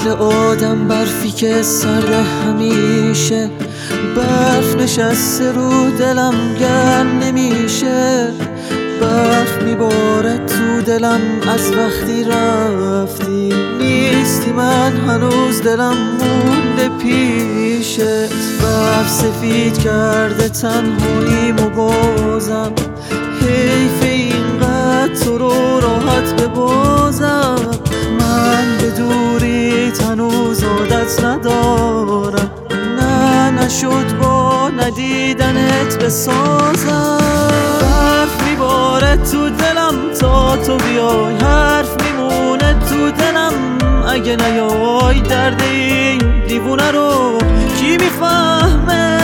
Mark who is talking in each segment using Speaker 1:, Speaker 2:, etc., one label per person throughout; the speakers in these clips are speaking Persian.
Speaker 1: مثل آدم برفی که سرده همیشه، برف نشسته رو دلم گرم نمیشه. برف میباره تو دلم از وقتی رفتی، نیستی من هنوز دلم مونده پیشت. برف سفید کرده تنهاییمو بازم، حیف اینقدر تو رو راحت ببازم. من به دوریت هنوز عادت ندارم، نه نشد با ندیدنت بسازم. برف میباره تو دلم تا تو بیای، حرف میمونه تو دلم اگه نیای. درد این دیوونه رو کی میفهمه؟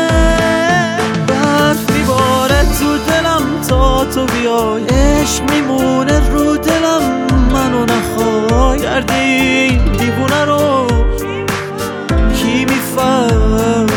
Speaker 1: برف میباره تو دلم تا تو بیای، عشق میمونه رو دلم منو نخوای. درد این دیوونه رو کی میفهمه؟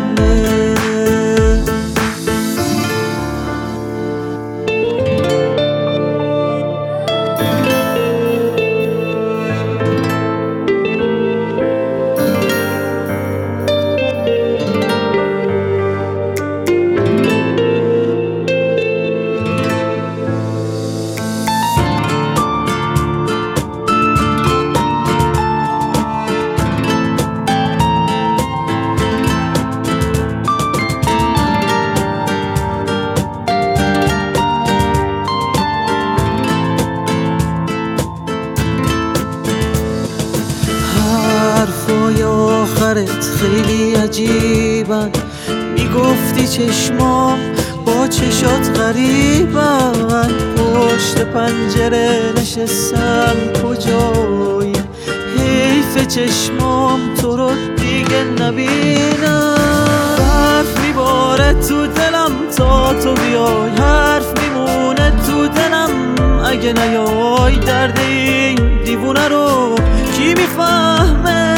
Speaker 1: حرفای آخرت خیلی عجیبن، میگفتی چشمام با چشات غریبن. پشت پنجره نشستم کجایی، حیف چشمام تو رو دیگه نبینم. برف میباره تو دلم تا تو بیای، حرف میمونه تو دلم اگه نیای. درد این دیوونه رو کی میفهمه؟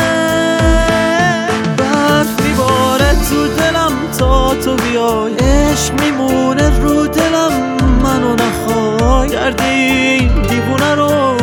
Speaker 1: برف میباره تو دلم تا تو بیای، عشق میمونه رو دلم منو نخوای. درد این دیوونه رو